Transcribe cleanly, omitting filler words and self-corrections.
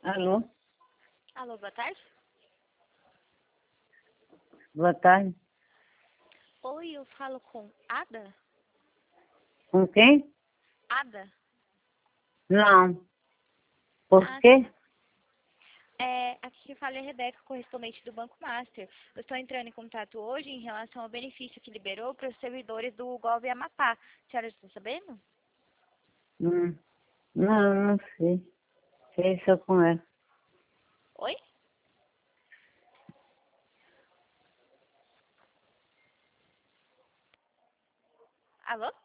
Alô? Alô, boa tarde. Boa tarde. Oi, eu falo com Ada? Com quem? Ada? Não. Por Ah, quê? aqui que fala é a Rebeca, correspondente do Banco Master. Eu estou entrando em contato hoje em relação ao benefício que liberou para os servidores do Gov Amapá. A senhora está sabendo? Hum. Não, não sei. Sei se eu conheço. Oi? Alô?